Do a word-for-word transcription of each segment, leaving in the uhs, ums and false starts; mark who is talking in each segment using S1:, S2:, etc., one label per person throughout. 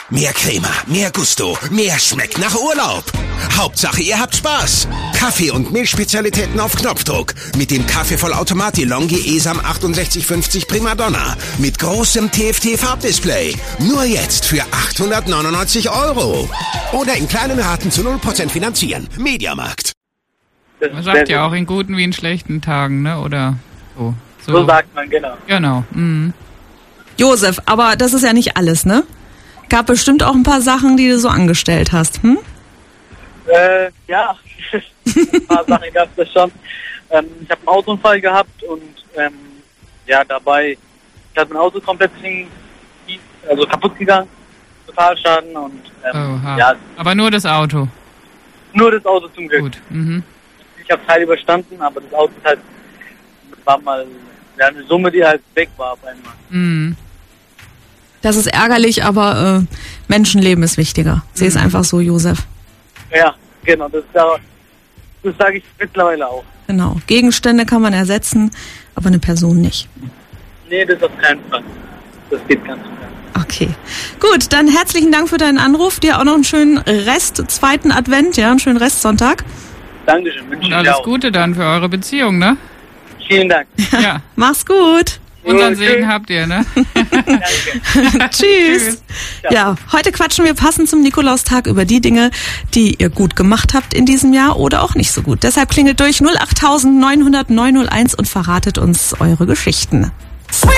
S1: Mehr Crema, mehr Gusto, mehr schmeckt nach Urlaub. Hauptsache, ihr habt Spaß. Kaffee- und Milchspezialitäten auf Knopfdruck. Mit dem Kaffeevollautomat DeLonghi ESAM achtundsechzig fünfzig Primadonna. Mit großem T F T-Farbdisplay. Nur jetzt für achthundertneunundneunzig Euro. Oder in kleinen Raten zu null Prozent finanzieren. Mediamarkt.
S2: Man sagt ja auch in guten wie in schlechten Tagen, ne? Oder so.
S3: So, so sagt man, genau.
S2: Genau. Mhm.
S4: Josef, aber das ist ja nicht alles, ne? Gab bestimmt auch ein paar Sachen, die du so angestellt hast, hm?
S3: Äh, ja, ein paar Sachen gab es schon. Ähm, ich habe einen Autounfall gehabt und ähm, ja, dabei ist mein Auto komplett also kaputt gegangen, Totalschaden und ähm,
S2: Oha.
S3: ja.
S2: Aber nur das Auto?
S3: Nur das Auto zum Glück.
S2: Gut. Mhm.
S3: Ich habe es halt überstanden, aber das Auto ist halt, war mal ja, eine Summe, die halt weg war auf einmal.
S2: Mhm.
S4: Das ist ärgerlich, aber äh, Menschenleben ist wichtiger. Seh es einfach so, Josef.
S3: Ja, genau, das, das sage ich mittlerweile auch.
S4: Genau. Gegenstände kann man ersetzen, aber eine Person nicht.
S3: Nee, das auf keinen Fall. Das geht ganz klar.
S4: Okay. Gut, dann herzlichen Dank für deinen Anruf. Dir auch noch einen schönen Rest, zweiten Advent, ja, einen schönen Restsonntag.
S3: Dankeschön.
S2: Und alles Gute dann für eure Beziehung, ne?
S3: Vielen Dank.
S2: Ja.
S4: Mach's gut.
S2: Unseren Segen habt ihr, ne?
S3: Danke.
S4: Tschüss. Ja, heute quatschen wir passend zum Nikolaustag über die Dinge, die ihr gut gemacht habt in diesem Jahr oder auch nicht so gut. Deshalb klingelt durch null acht neun null null neun null eins und verratet uns eure Geschichten. Sweet.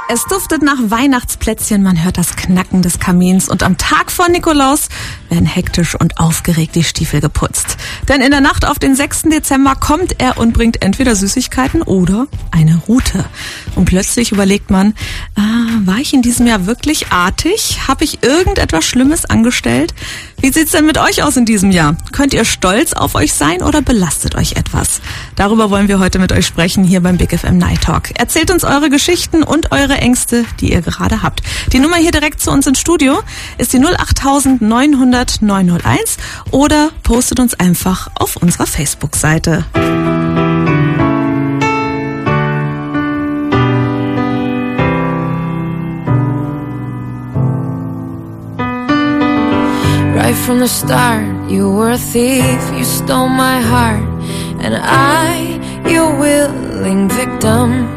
S4: Es duftet nach Weihnachtsplätzchen, man hört das Knacken des Kamins und am Tag vor Nikolaus werden hektisch und aufgeregt die Stiefel geputzt. Denn in der Nacht auf den sechsten Dezember kommt er und bringt entweder Süßigkeiten oder eine Rute. Und plötzlich überlegt man, ah, war ich in diesem Jahr wirklich artig? Habe ich irgendetwas Schlimmes angestellt? Wie sieht's denn mit euch aus in diesem Jahr? Könnt ihr stolz auf euch sein oder belastet euch etwas? Darüber wollen wir heute mit euch sprechen hier beim Big F M Night Talk. Erzählt uns eure Geschichten und eure Ängste, die ihr gerade habt. Die Nummer hier direkt zu uns ins Studio ist die null acht neun null null neun null eins oder postet uns einfach auf unserer Facebook-Seite.
S5: Right from the start, you were a thief, you stole my heart, and I, your willing victim.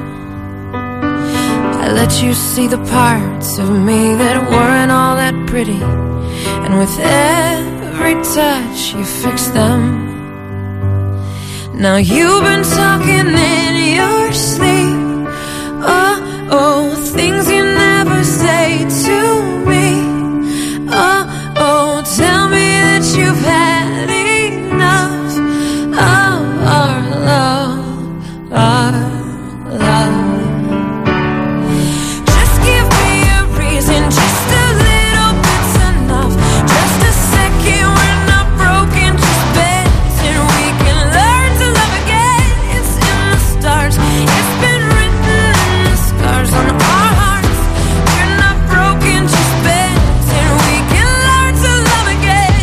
S5: I let you see the parts of me that weren't all that pretty, and with every touch you fixed them. Now you've been talking in your sleep, oh, oh, things you never say to me, oh, oh, tell me that you've had enough of our love, our love. Just give me a reason, just a little bit's enough. Just a second, we're not broken, just bends, and we can learn to love again. It's in the stars, it's been written in the scars on our hearts. We're not broken, just bends, and we can learn to love again.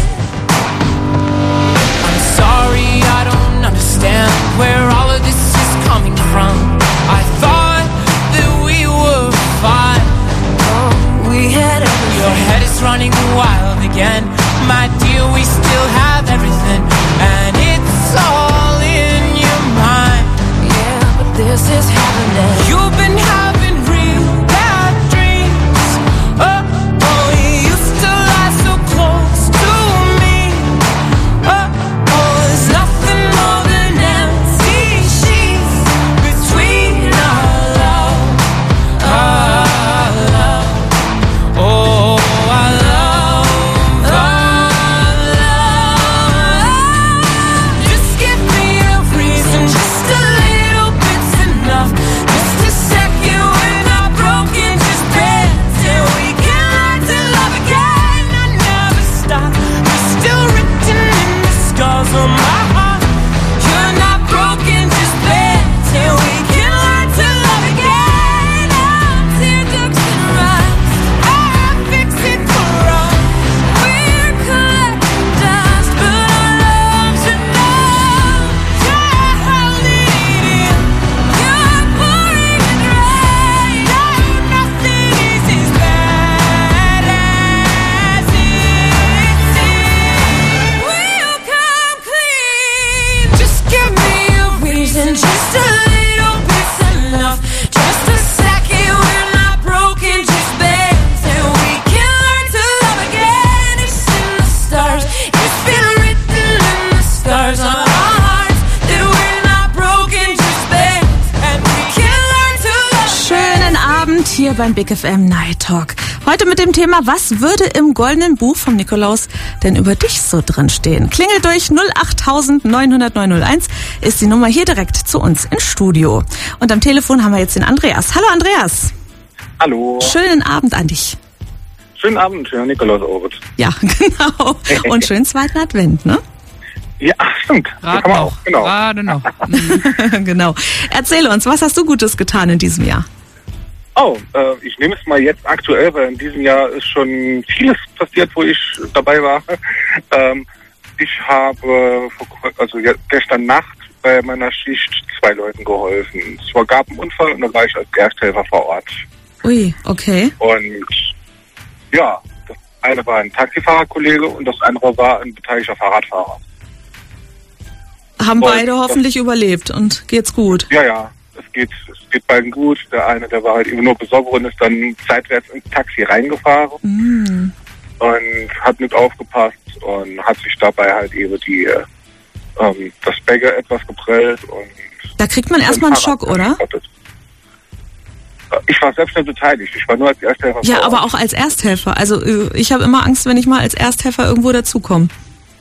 S5: I'm sorry, I don't understand where all of this is coming from. I thought that we were fine. Oh, we had everything. Your head is running wild again. My dear, we still have everything, and it's all in your mind. Yeah, but this is happening. You've been having real bad dreams. Oh, oh, you used to lie so close to me. Oh, oh, there's nothing more than empty sheets between our love, our love. Oh, our love, our love. Just give me a reason, just a little bit's enough. Just a second, we're not broken, just bends, and we can learn to love again. I never stop, you're still written in the scars on my heart. You're not broken, just bends, and we can learn to love again. I'll tear ducks and rocks, I'll fix it for us. We're collecting dust, but our loves are numb. You're holding it in, you're pouring it rain. Oh, nothing is as bad as it seems. We'll come clean. Just give me a reason, just a little bit's enough. Just a second, we're not broken, just bends, and we can learn to love again. It's in the stars, it's been written in the scars on our hearts that we're not broken, just bends, and we can learn to love again.
S4: Schönen Abend hier beim Big F M Night Talk. Heute mit dem Thema, was würde im goldenen Buch vom Nikolaus denn über dich so drin stehen? Klingelt durch null acht neun null null neun null eins ist die Nummer hier direkt zu uns ins Studio. Und am Telefon haben wir jetzt den Andreas. Hallo Andreas.
S6: Hallo.
S4: Schönen Abend an dich.
S6: Schönen Abend, Herr Nikolaus-Ort.
S4: Ja, genau. Und schönen zweiten Advent, ne?
S6: Ja, stimmt.
S2: Gerade
S6: Kann man
S2: noch.
S6: auch, genau.
S2: Gerade noch.
S4: Genau. Erzähle uns, was hast du Gutes getan in diesem Jahr?
S6: Oh, äh, ich nehme es mal jetzt aktuell, weil in diesem Jahr ist schon vieles passiert, wo ich dabei war. ähm, ich habe vor, also gestern Nacht bei meiner Schicht zwei Leuten geholfen. Es war, gab einen Unfall und da war ich als Ersthelfer vor Ort.
S4: Ui, okay.
S6: Und ja, das eine war ein Taxifahrerkollege und das andere war ein beteiligter Fahrradfahrer.
S4: Haben
S6: Und
S4: beide hoffentlich überlebt und geht's gut?
S6: Ja, ja. Es geht, es geht beiden gut. Der eine, der war halt eben nur besorgt und ist dann seitwärts ins Taxi reingefahren
S4: Mm.
S6: und hat mit aufgepasst und hat sich dabei halt eben die, ähm, das Bagger etwas geprellt und
S4: Da kriegt man erstmal einen Schock, oder?
S6: Ich war selbst nicht beteiligt. Ich war nur als Ersthelfer.
S4: Ja, aber auch als Ersthelfer. Also ich habe immer Angst, wenn ich mal als Ersthelfer irgendwo dazukomme.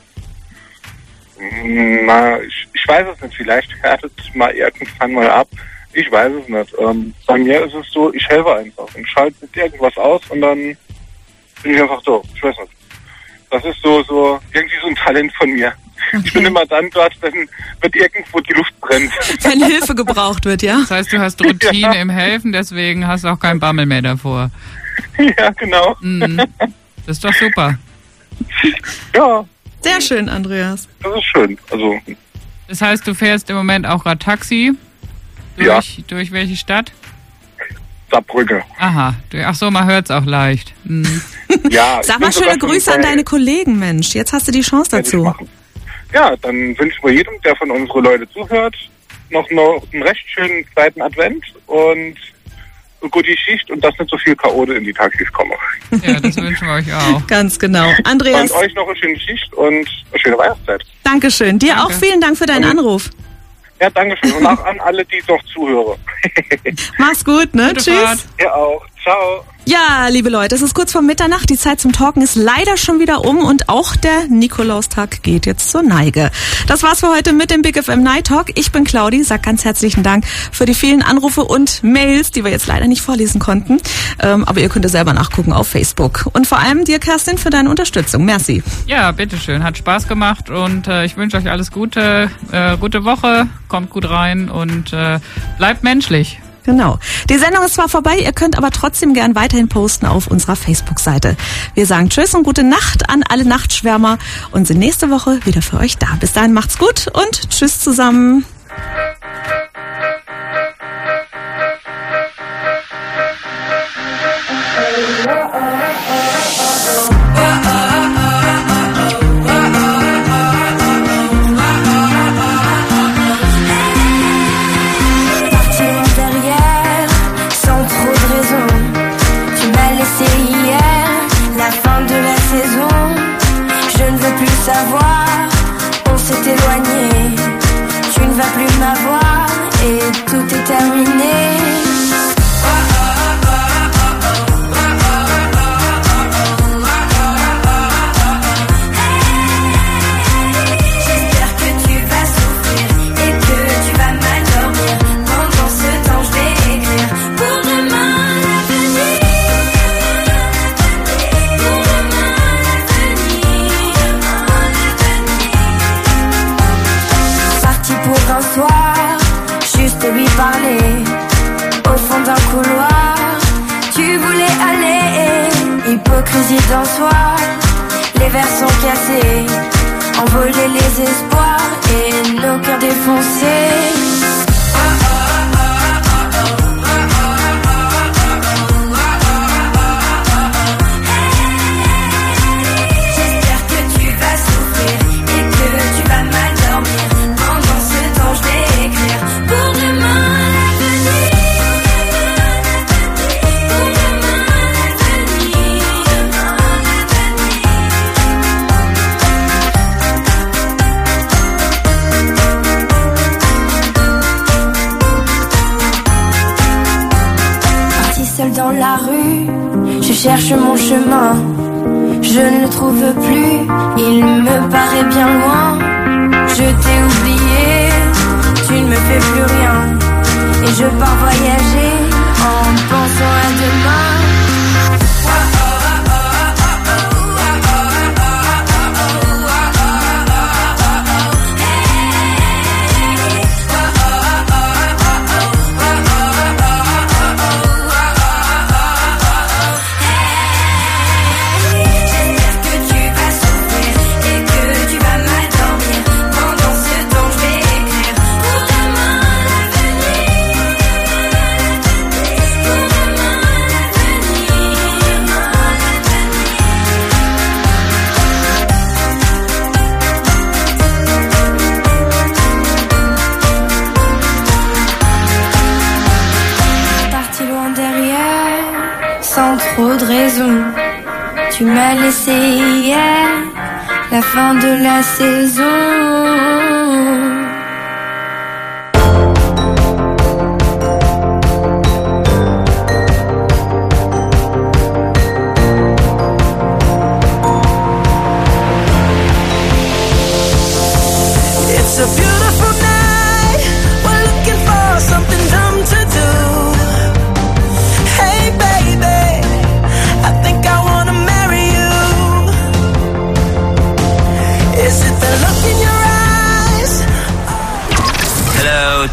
S6: Na, ich, ich weiß es nicht. Vielleicht härtet mal irgendwann mal ab. Ich weiß es nicht. Ähm, bei mir ist es so, ich helfe einfach und schalte mit irgendwas aus und dann bin ich einfach so. Ich weiß nicht. Das ist so, so irgendwie so ein Talent von mir. Okay. Ich bin immer dann dort, wenn, wenn irgendwo die Luft brennt.
S4: Wenn Hilfe gebraucht wird, ja?
S2: Das heißt, du hast Routine ja. im Helfen, deswegen hast du auch keinen Bammel mehr davor.
S6: Ja, genau.
S2: Mhm. Das ist doch super.
S6: Ja.
S4: Sehr schön, Andreas.
S6: Das ist schön. Also.
S2: Das heißt, du fährst im Moment auch Radtaxi? Durch, ja. Durch welche Stadt?
S6: Saarbrücke.
S2: Aha. Ach so, man hört es auch leicht. Mhm.
S6: Ja.
S4: Sag mal schöne Grüße an deine Kollegen, Mensch. Jetzt hast du die Chance dazu.
S6: Ja, dann wünschen wir jedem, der von unseren Leuten zuhört, noch, noch einen recht schönen zweiten Advent und eine gute Schicht und dass nicht so viel Chaote in die Taxis kommen.
S2: Ja, das wünschen wir euch auch.
S4: Ganz genau. Andreas.
S6: Und euch noch eine schöne Schicht und eine schöne Weihnachtszeit.
S4: Dankeschön. Dir Danke. Auch vielen Dank für deinen und, Anruf.
S6: Ja, danke schön. Und auch an alle, die noch zuhören.
S4: Mach's gut, ne?
S2: Gute
S4: Tschüss.
S2: Fahrt.
S6: Ja auch. Ciao.
S4: Ja, liebe Leute, es ist kurz vor Mitternacht, die Zeit zum Talken ist leider schon wieder um und auch der Nikolaustag geht jetzt zur Neige. Das war's für heute mit dem Big F M Night Talk. Ich bin Claudi, sag ganz herzlichen Dank für die vielen Anrufe und Mails, die wir jetzt leider nicht vorlesen konnten. Ähm, aber ihr könnt ja selber nachgucken auf Facebook. Und vor allem dir, Kerstin, für deine Unterstützung. Merci.
S2: Ja, bitteschön. Hat Spaß gemacht und äh, ich wünsche euch alles Gute, äh, gute Woche, kommt gut rein und äh, bleibt menschlich.
S4: Genau. Die Sendung ist zwar vorbei, ihr könnt aber trotzdem gern weiterhin posten auf unserer Facebook-Seite. Wir sagen Tschüss und gute Nacht an alle Nachtschwärmer und sind nächste Woche wieder für euch da. Bis dahin macht's gut und Tschüss zusammen.
S7: Savoir, on s'est éloigné, tu ne vas plus m'avoir et tout est terminé. J'espère que tu vas souffrir et que tu vas mal dormir. Pendant ce temps je vais écrire pour demain l'avenir. Pour un soir, juste lui parler au fond d'un couloir. Tu voulais aller, hypocrisie d'un soir. Les verres sont cassés, envoler les espoirs et nos cœurs défoncés. Dans la rue, je cherche mon chemin, je ne le trouve plus, il me paraît bien loin. Je t'ai oublié, tu ne me fais plus rien, et je pars voyager en pensant à demain. Trop de raisons, tu m'as laissé hier, la fin de la saison.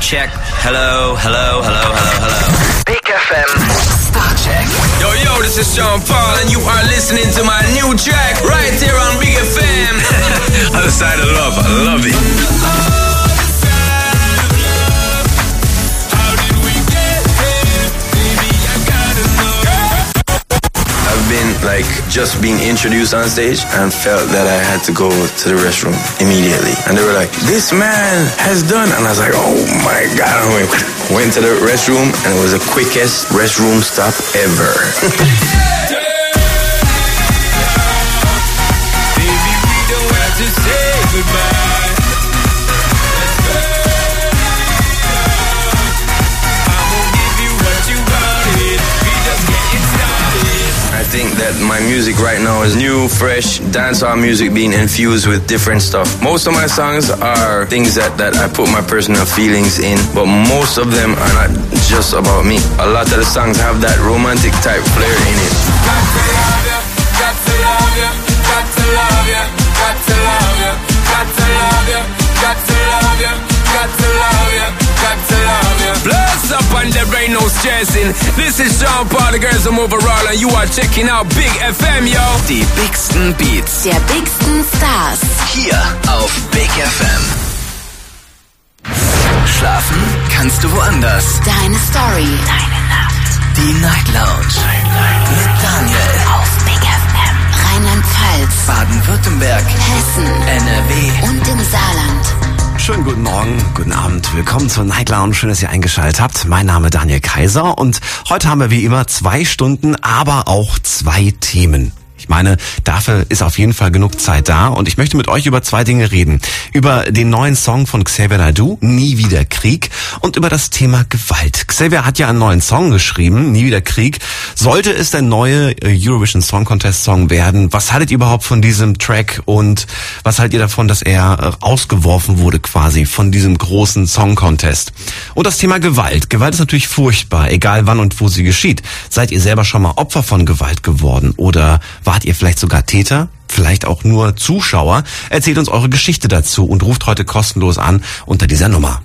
S8: check. Hello, hello, hello, hello, hello. Big F M. Star check. Yo, yo, this is Sean Paul, and you are listening to my new track right here on Big F M. Other side of love, I love it. I've been like just being introduced on stage and felt that I had to go to the restroom immediately. And they were like, this man has done. And I was like, oh my God. I went, went to the restroom and it was the quickest restroom stop ever. Baby, we don't have to say goodbye. I think that my music right now is new, fresh, dancehall music being infused with different stuff. Most of my songs are things that, that I put my personal feelings in, but most of them are not just about me. A lot of the songs have that romantic type flair in it. Got to love ya, got to love ya, got to love ya, got to love ya, got to love ya, got to love ya, got to love ya, got to love ya. Bless up and there ain't no stressing. This is Sean Paul, the girls from overall, and you are checking out Big F M, yo. Die bigsten Beats
S9: der bigsten Stars
S8: hier auf Big F M. Schlafen kannst du woanders.
S9: Deine Story.
S8: Deine Nacht. Die Night Lounge. Night, Night. Mit Daniel.
S9: Auf Big F M. Rheinland-Pfalz.
S8: Baden-Württemberg.
S9: Hessen.
S8: N R W.
S9: Und im Saarland.
S10: Schönen guten Morgen, guten Abend. Willkommen zur Night Lounge. Schön, dass ihr eingeschaltet habt. Mein Name Daniel Kaiser und heute haben wir wie immer zwei Stunden, aber auch zwei Themen. Ich meine, dafür ist auf jeden Fall genug Zeit da und ich möchte mit euch über zwei Dinge reden. Über den neuen Song von Xavier Naidoo, Nie wieder Krieg, und über das Thema Gewalt. Xavier hat ja einen neuen Song geschrieben, Nie wieder Krieg. Sollte es der neue Eurovision Song Contest Song werden? Was haltet ihr überhaupt von diesem Track und was haltet ihr davon, dass er ausgeworfen wurde quasi von diesem großen Song Contest? Und das Thema Gewalt. Gewalt ist natürlich furchtbar, egal wann und wo sie geschieht. Seid ihr selber schon mal Opfer von Gewalt geworden oder wart ihr vielleicht sogar Täter? Vielleicht auch nur Zuschauer? Erzählt uns eure Geschichte dazu und ruft heute kostenlos an unter dieser Nummer.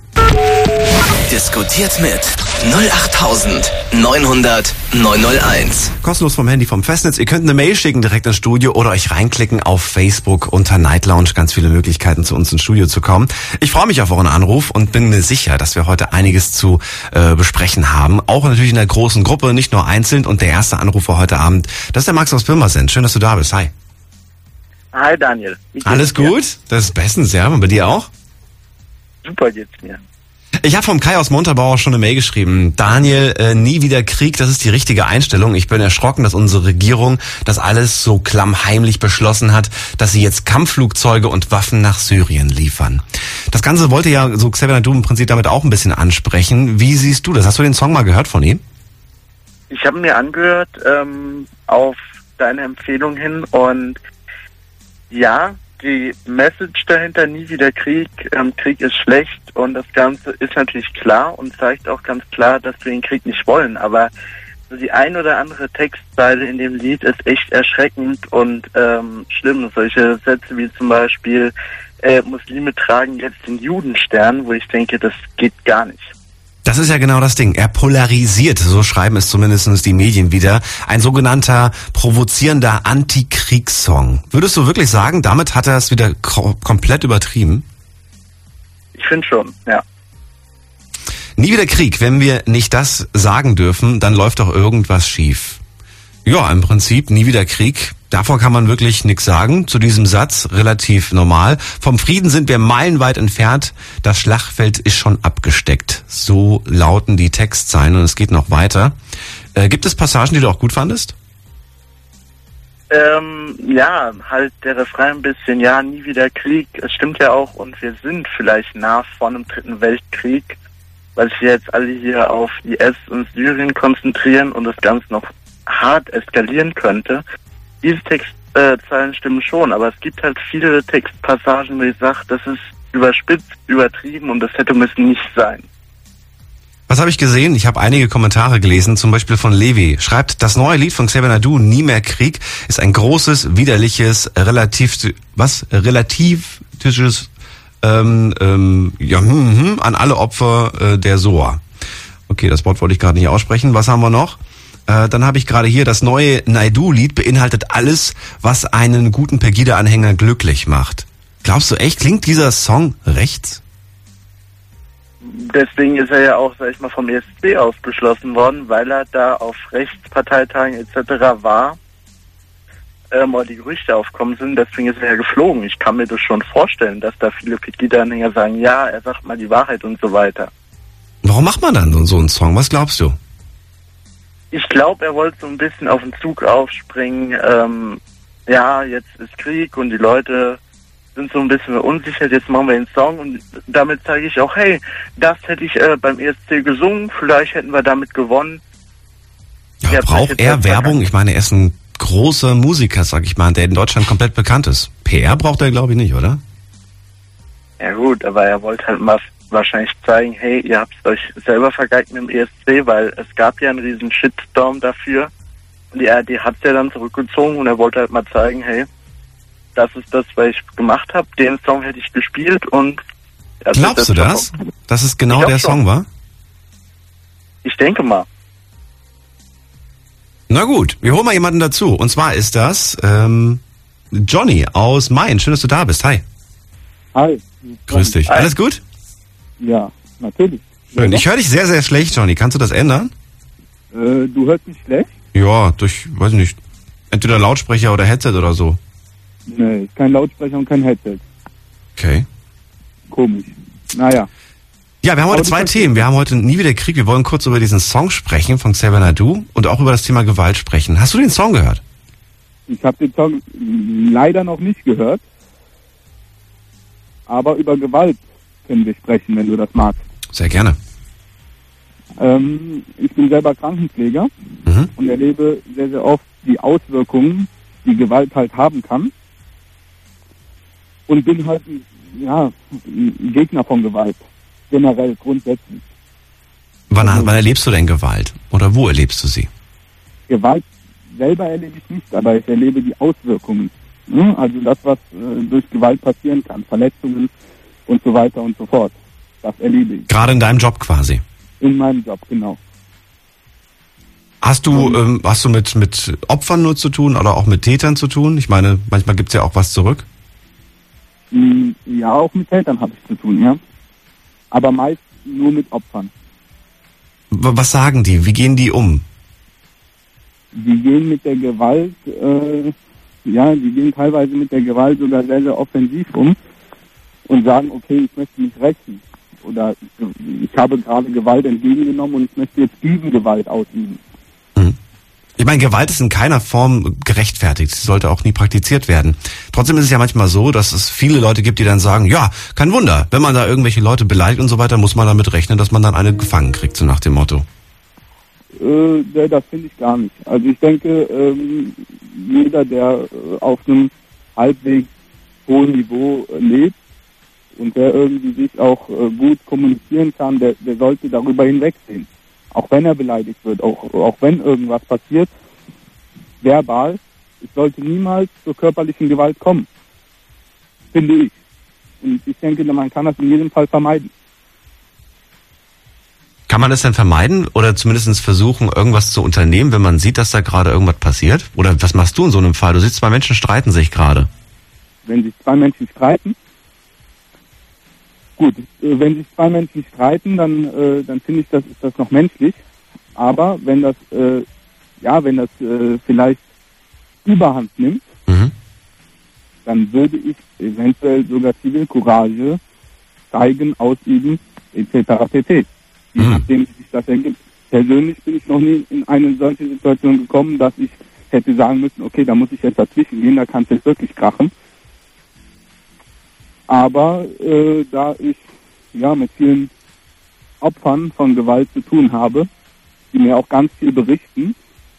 S8: Diskutiert mit null acht neun null null neun null eins.
S10: Kostenlos vom Handy, vom Festnetz. Ihr könnt eine Mail schicken direkt ins Studio oder euch reinklicken auf Facebook unter Night Lounge. Ganz viele Möglichkeiten, zu uns ins Studio zu kommen. Ich freue mich auf euren Anruf und bin mir sicher, dass wir heute einiges zu äh, besprechen haben. Auch natürlich in der großen Gruppe, nicht nur einzeln. Und der erste Anrufer heute Abend, das ist der Max aus Pirmasens. Schön, dass du da bist. Hi.
S3: Hi Daniel.
S10: Alles gut? Das ist bestens, ja. Und bei dir auch?
S3: Super geht's mir.
S10: Ich habe vom Kai aus Montabaur schon eine Mail geschrieben. Daniel, äh, nie wieder Krieg, das ist die richtige Einstellung. Ich bin erschrocken, dass unsere Regierung das alles so klammheimlich beschlossen hat, dass sie jetzt Kampfflugzeuge und Waffen nach Syrien liefern. Das Ganze wollte ja so Xavier Naidoo im Prinzip damit auch ein bisschen ansprechen. Wie siehst du das? Hast du den Song mal gehört von ihm?
S3: Ich habe mir angehört ähm, auf deine Empfehlung hin und ja, die Message dahinter, nie wieder Krieg, ähm, Krieg ist schlecht und das Ganze ist natürlich klar und zeigt auch ganz klar, dass wir den Krieg nicht wollen, aber so die ein oder andere Textzeile in dem Lied ist echt erschreckend und ähm, schlimm. Solche Sätze wie zum Beispiel äh, Muslime tragen jetzt den Judenstern, wo ich denke, das geht gar nicht.
S10: Das ist ja genau das Ding. Er polarisiert, so schreiben es zumindest die Medien wieder. Ein sogenannter provozierender Antikriegssong. Würdest du wirklich sagen, damit hat er es wieder ko- komplett übertrieben?
S3: Ich finde schon, ja.
S10: Nie wieder Krieg. Wenn wir nicht das sagen dürfen, dann läuft doch irgendwas schief. Ja, im Prinzip nie wieder Krieg. Davor kann man wirklich nichts sagen. Zu diesem Satz relativ normal. Vom Frieden sind wir meilenweit entfernt. Das Schlachtfeld ist schon abgesteckt. So lauten die Textzeilen und es geht noch weiter. Äh, gibt es Passagen, die du auch gut fandest?
S3: Ähm, ja, halt der Refrain ein bisschen, ja, nie wieder Krieg. Es stimmt ja auch und wir sind vielleicht nah vor einem dritten Weltkrieg, weil sich jetzt alle hier auf I S und Syrien konzentrieren und das Ganze noch hart eskalieren könnte. Diese Textzeilen äh, stimmen schon, aber es gibt halt viele Textpassagen, wo ich sage, das ist überspitzt, übertrieben und das hätte müssen nicht sein.
S10: Was habe ich gesehen? Ich habe einige Kommentare gelesen, zum Beispiel von Levi. Schreibt, das neue Lied von Xavier Naidoo, Nie mehr Krieg, ist ein großes, widerliches, relativ, was, relativistisches ähm, ähm, ja, hm, hm, an alle Opfer äh, der S O A. Okay, das Wort wollte ich gerade nicht aussprechen. Was haben wir noch? Äh, dann habe ich gerade hier, das neue Naidu-Lied beinhaltet alles, was einen guten Pegida-Anhänger glücklich macht. Glaubst du echt, klingt dieser Song rechts?
S11: Deswegen ist er ja auch, sag ich mal, vom E S C ausgeschlossen worden, weil er da auf Rechtsparteitagen et cetera war, ähm, oder die Gerüchte aufkommen sind. Deswegen ist er ja geflogen. Ich kann mir das schon vorstellen, dass da viele Pegida-Anhänger sagen, ja, er sagt mal die Wahrheit und so weiter.
S10: Warum macht man dann so einen Song? Was glaubst du?
S11: Ich glaube, er wollte so ein bisschen auf den Zug aufspringen. Ähm, ja, jetzt ist Krieg und die Leute sind so ein bisschen verunsichert. Jetzt machen wir den Song und damit zeige ich auch, hey, das hätte ich äh, beim E S C gesungen. Vielleicht hätten wir damit gewonnen.
S10: Ja,
S11: ja,
S10: braucht er Werbung? Ich meine, er ist ein großer Musiker, sag ich mal, der in Deutschland komplett bekannt ist. P R braucht er, glaube ich, nicht, oder?
S11: Ja gut, aber er wollte halt mal wahrscheinlich zeigen, hey, ihr habt es euch selber vergeigt mit dem E S C, weil es gab ja einen riesen Shitstorm dafür. Und die A R D hat es ja dann zurückgezogen und er wollte halt mal zeigen, hey, das ist das, was ich gemacht habe. Den Song hätte ich gespielt und... Also
S10: Glaubst
S11: das
S10: du das?
S11: Auch,
S10: dass es genau der
S11: schon.
S10: Song war?
S11: Ich denke mal.
S10: Na gut, wir holen mal jemanden dazu. Und zwar ist das ähm, Johnny aus Main. Schön, dass du da bist. Hi.
S12: Hi.
S10: Grüß dich.
S12: Hi.
S10: Alles gut?
S12: Ja, natürlich.
S10: Schön. Ich höre dich sehr, sehr schlecht, Johnny. Kannst du das ändern?
S12: Äh, du hörst mich schlecht?
S10: Ja, durch, weiß ich nicht, entweder Lautsprecher oder Headset oder so.
S12: Nee, kein Lautsprecher und kein Headset.
S10: Okay.
S12: Komisch. Naja.
S10: Ja, wir haben heute
S12: Aber
S10: zwei
S12: du
S10: Themen. Wir haben heute Nie wieder Krieg. Wir wollen kurz über diesen Song sprechen von Xavier Naidoo und auch über das Thema Gewalt sprechen. Hast du den Song gehört?
S12: Ich habe den Song leider noch nicht gehört. Aber über Gewalt können wir sprechen, wenn du das magst.
S10: Sehr gerne.
S12: Ähm, ich bin selber Krankenpfleger
S10: Mhm.
S12: und erlebe sehr, sehr oft die Auswirkungen, die Gewalt halt haben kann. Und bin halt ein, ja, ein Gegner von Gewalt. Generell, grundsätzlich.
S10: Wann, wann erlebst du denn Gewalt? Oder wo erlebst du sie?
S12: Gewalt selber erlebe ich nicht, aber ich erlebe die Auswirkungen. Ne? Also das, was äh, durch Gewalt passieren kann, Verletzungen und so weiter und so fort. Das erlebe ich.
S10: Gerade in deinem Job quasi.
S12: In meinem Job, genau.
S10: Hast du, ähm, hast du mit, mit Opfern nur zu tun oder auch mit Tätern zu tun? Ich meine, manchmal gibt's ja auch was zurück.
S12: Mm, Ja, auch mit Tätern habe ich zu tun, ja. Aber meist nur mit Opfern.
S10: W- Was sagen die? Wie gehen die um?
S12: Die gehen mit der Gewalt, äh, ja, die gehen teilweise mit der Gewalt sogar sehr, sehr offensiv um und sagen, okay, ich möchte mich rächen. Oder ich habe gerade Gewalt entgegengenommen und ich möchte jetzt Gegengewalt ausüben.
S10: Ich meine, Gewalt ist in keiner Form gerechtfertigt. Sie sollte auch nie praktiziert werden. Trotzdem ist es ja manchmal so, dass es viele Leute gibt, die dann sagen, ja, kein Wunder, wenn man da irgendwelche Leute beleidigt und so weiter, muss man damit rechnen, dass man dann eine gefangen kriegt, so nach dem Motto.
S12: Äh, ja, das finde ich gar nicht. Also ich denke, ähm, jeder, der äh, auf einem halbwegs hohen Niveau äh, lebt und der irgendwie sich auch äh, gut kommunizieren kann, der, der sollte darüber hinwegsehen. Auch wenn er beleidigt wird, auch, auch wenn irgendwas passiert, verbal, es sollte niemals zur körperlichen Gewalt kommen. Finde ich. Und ich denke, man kann das in jedem Fall vermeiden.
S10: Kann man das denn vermeiden oder zumindest versuchen, irgendwas zu unternehmen, wenn man sieht, dass da gerade irgendwas passiert? Oder was machst du in so einem Fall? Du siehst, zwei Menschen streiten sich gerade.
S12: Wenn sich zwei Menschen streiten, gut, äh, wenn sich zwei Menschen streiten, dann, äh, dann finde ich, das ist das noch menschlich. Aber wenn das, äh, ja, wenn das äh, vielleicht Überhand nimmt,
S10: Mhm.
S12: dann würde ich eventuell sogar Zivilcourage zeigen, ausüben, et cetera pp. Je nachdem, wie sich das ergibt. Persönlich bin ich noch nie in eine solche Situation gekommen, dass ich hätte sagen müssen, okay, da muss ich jetzt dazwischen gehen, da kann es jetzt wirklich krachen. Aber äh, da ich ja mit vielen Opfern von Gewalt zu tun habe, die mir auch ganz viel berichten,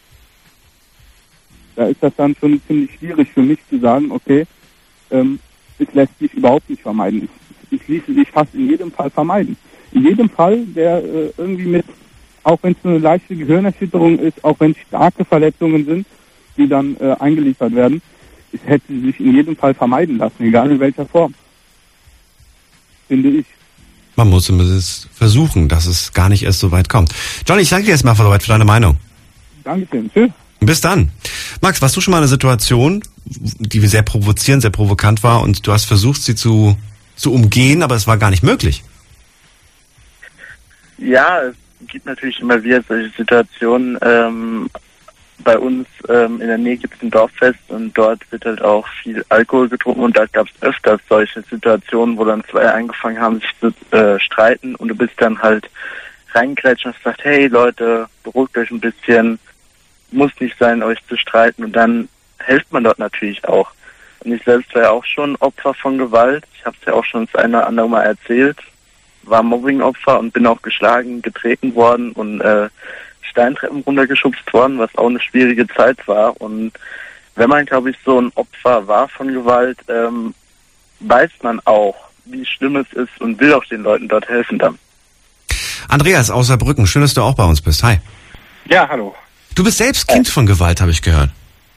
S12: da ist das dann schon ziemlich schwierig für mich zu sagen, okay, ähm, es lässt sich überhaupt nicht vermeiden. Es, es ließe sich fast in jedem Fall vermeiden. In jedem Fall, der äh, irgendwie mit, auch wenn es nur eine leichte Gehirnerschütterung ist, auch wenn es starke Verletzungen sind, die dann äh, eingeliefert werden, es hätte sich in jedem Fall vermeiden lassen, egal in welcher Form. finde ich.
S10: Man muss zumindest versuchen, dass es gar nicht erst so weit kommt. Johnny, ich danke dir erstmal soweit für deine Meinung.
S12: Dankeschön. Tschüss.
S10: Bis dann. Max, warst du schon mal in einer Situation, die sehr provozierend, sehr provokant war und du hast versucht, sie zu, zu umgehen, aber es war gar nicht möglich?
S11: Ja, es gibt natürlich immer wieder solche Situationen. Ähm, bei uns ähm, in der Nähe gibt es ein Dorffest und dort wird halt auch viel Alkohol getrunken und da gab es öfters solche Situationen, wo dann zwei angefangen haben, sich zu äh, streiten und du bist dann halt reingrätscht und hast gesagt, hey Leute, beruhigt euch ein bisschen, muss nicht sein, euch zu streiten und dann hilft man dort natürlich auch. Und ich selbst war ja auch schon Opfer von Gewalt. Ich habe es ja auch schon das eine oder andere Mal erzählt. War Mobbing-Opfer und bin auch geschlagen, getreten worden und äh, Steintreppen runtergeschubst worden, was auch eine schwierige Zeit war. Und wenn man, glaube ich, so ein Opfer war von Gewalt, ähm, weiß man auch, wie schlimm es ist und will auch den Leuten dort helfen dann.
S10: Andreas aus Saarbrücken, schön, dass du auch bei uns bist. Hi.
S6: Ja, hallo.
S10: Du bist selbst Kind von Gewalt, habe ich gehört.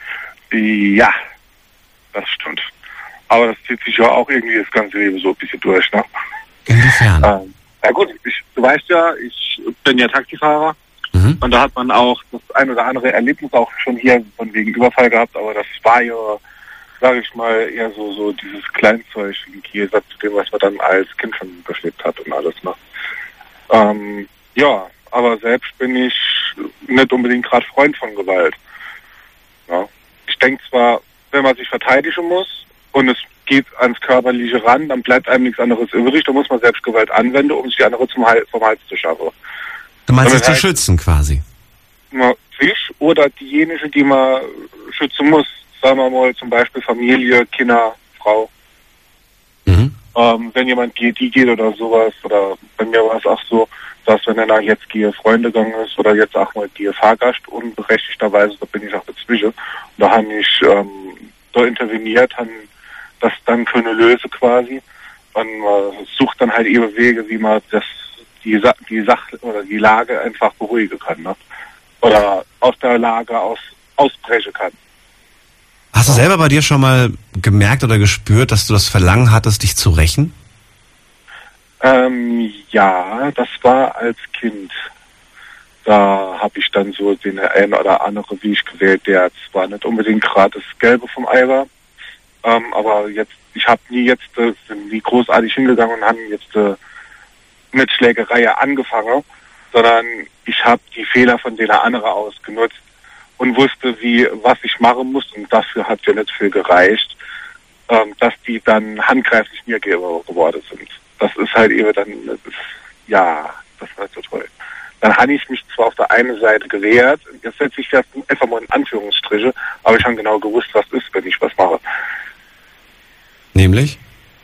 S6: Ja, das stimmt. Aber das zieht sich ja auch irgendwie das ganze Leben so ein bisschen durch, ne?
S10: Inwiefern?
S6: Ähm, ja gut, ich, du weißt ja, ich bin ja Taxifahrer mhm. und da hat man auch das ein oder andere Erlebnis auch schon hier von wegen Überfall gehabt, aber das war ja, sage ich mal, eher so so dieses Kleinzeug im Gegensatz zu dem, was man dann als Kind schon durchlebt hat und alles, ne? Ähm, ja, aber selbst bin ich nicht unbedingt gerade Freund von Gewalt. Ja. Ich denke zwar, wenn man sich verteidigen muss und es geht ans Körperliche ran, dann bleibt einem nichts anderes übrig, da muss man selbst Gewalt anwenden, um sich die andere zum Hals, vom Hals zu schaffen.
S10: Du meinst,
S6: sich
S10: zu schützen quasi?
S6: Man sich oder diejenige, die man schützen muss, sagen wir mal zum Beispiel Familie, Kinder, Frau.
S10: Mhm.
S6: Ähm, wenn jemand geht, die geht oder sowas, oder bei mir war es auch so, dass wenn einer jetzt gehe Freunde gegangen ist oder jetzt auch mal gehe Fahrgast, unberechtigterweise, da bin ich auch dazwischen. Und da habe ich ähm, da interveniert, haben das dann können lösen quasi. Und man sucht dann halt eben Wege, wie man das die Sa die Sache oder die Lage einfach beruhigen kann, ne? Oder aus der Lage aus ausbrechen kann.
S10: Hast du selber bei dir schon mal gemerkt oder gespürt, dass du das Verlangen hattest, dich zu rächen?
S6: Ähm, ja, das war als Kind. Da habe ich dann so den einen oder anderen Weg gewählt, der zwar nicht unbedingt gerade das Gelbe vom Ei war, ähm, aber jetzt, ich habe nie jetzt, äh, sind nie großartig hingegangen und haben jetzt äh, mit Schlägerei angefangen, sondern ich habe die Fehler von denen anderen ausgenutzt und wusste, wie, was ich machen muss, und dafür hat ja nicht viel gereicht, ähm, dass die dann handgreiflich mir geworden sind. Das ist halt eben dann, das ist, ja, das war so toll. Dann habe ich mich zwar auf der einen Seite gewehrt, jetzt setze ich das einfach mal in Anführungsstriche, aber ich habe genau gewusst, was ist, wenn ich was mache.
S10: Nämlich?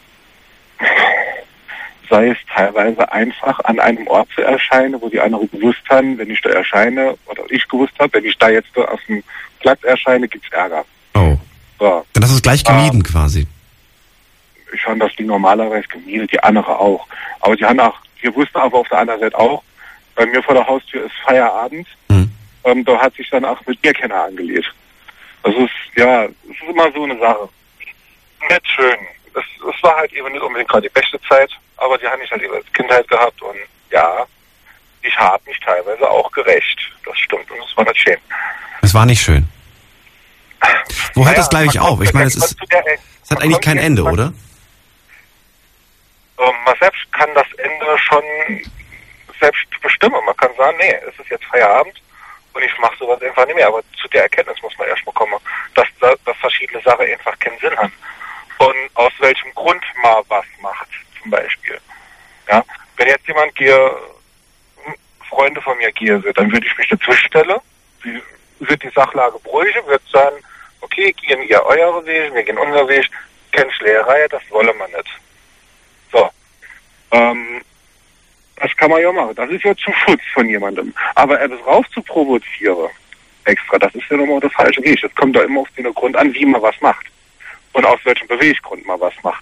S6: Sei es teilweise einfach an einem Ort zu erscheinen, wo die anderen gewusst haben, wenn ich da erscheine, oder ich gewusst habe, wenn ich da jetzt auf dem Platz erscheine, gibt's Ärger.
S10: Oh.
S6: So.
S10: Dann hast du es gleich gemieden
S6: ähm,
S10: quasi.
S6: Ich habe das Ding normalerweise gemieden, die andere auch. Aber die haben auch, wir wussten aber auf der anderen Seite auch, bei mir vor der Haustür ist Feierabend,
S10: hm.
S6: ähm, da hat sich dann auch mit mir keiner angelegt. Das ist, ja, es ist immer so eine Sache. Nicht schön. Es, es war halt eben nicht unbedingt gerade die beste Zeit, aber die habe ich halt eben als Kindheit gehabt und ja, ich habe mich teilweise auch gerecht. Das stimmt und es war nicht schön.
S10: Es war nicht schön. Wo hört
S6: naja,
S10: das gleich auf? Ich meine, es ist, es hat eigentlich kein Ende,
S6: man,
S10: oder?
S6: Ähm, man selbst kann das Ende schon selbst bestimmen. Man kann sagen, nee, es ist jetzt Feierabend und ich mache sowas einfach nicht mehr. Aber zu der Erkenntnis muss man erstmal kommen, dass, dass verschiedene Sachen einfach keinen Sinn haben. Und aus welchem Grund man was macht, zum Beispiel. Ja, wenn jetzt jemand gehe, Freunde von mir gehe, dann würde ich mich dazwischenstellen, würde die Sachlage beruhigen, würde sagen, okay, gehen ihr eure Wege, wir gehen unser Weg, keine Schlägerei, das wollen wir nicht. So. Ähm, das kann man ja machen. Das ist ja zum Schutz von jemandem. Aber etwas rauf zu provozieren, extra, das ist ja nochmal der falsche Weg. Das kommt da immer auf den Grund an, wie man was macht. Und aus welchem Beweggrund man was macht.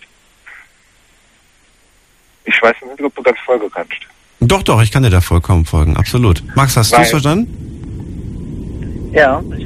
S6: Ich weiß nicht, ob du ganz folgen kannst.
S10: Doch, doch, ich kann dir da vollkommen folgen, absolut. Max, hast du es verstanden?
S11: Ja, ich